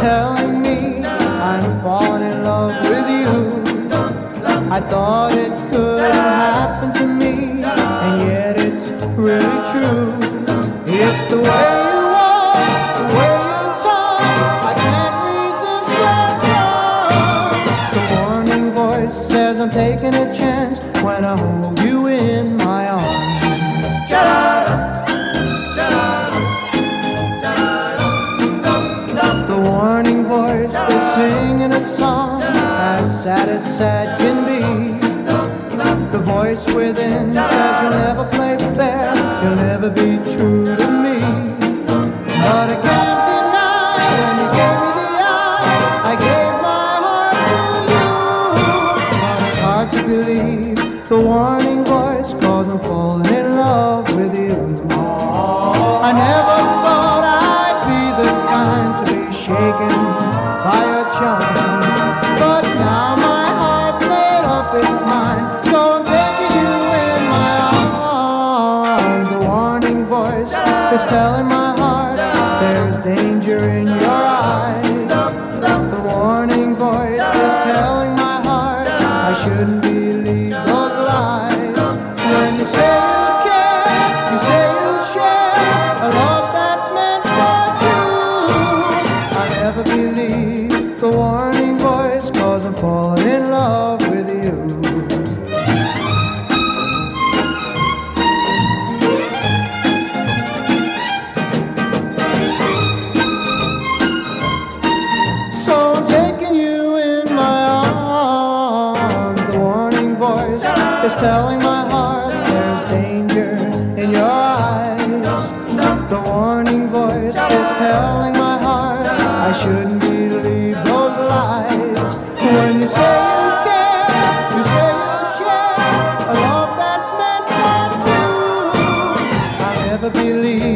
telling me I'm falling in love with you. I thought it couldn't happen to me, and yet it's really true. It's the way you walk, the way you talk, I can't resist your charms. The warning voice says I'm taking a chance when I hold you in my arms. The warning voice is singing a song as sad can be. The voice within says you'll never play fair, you'll never be true to me. But I can't deny when you gave me the eye, I gave my heart to you. But it's hard to believe the warning voice, 'cause I'm falling in love with you. I never thought I'd be the kind to be shaken by your charm, but now my heart's made up its mind, so I'm taking you in my arms. The warning voice is telling my heart there's danger in your eyes. The warning voice is telling my heart I shouldn't believe those lies. When you say you care, you say you'll share a love that's meant for two. I never believe the warning voice, 'cause I'm falling in love with you. So I'm taking you in my arms. The warning voice is telling my heart there's danger in your eyes. The warning voice is telling my heart I shouldn't believe those lies. When you say you care, you say you'll share a love that's meant for two. I never believe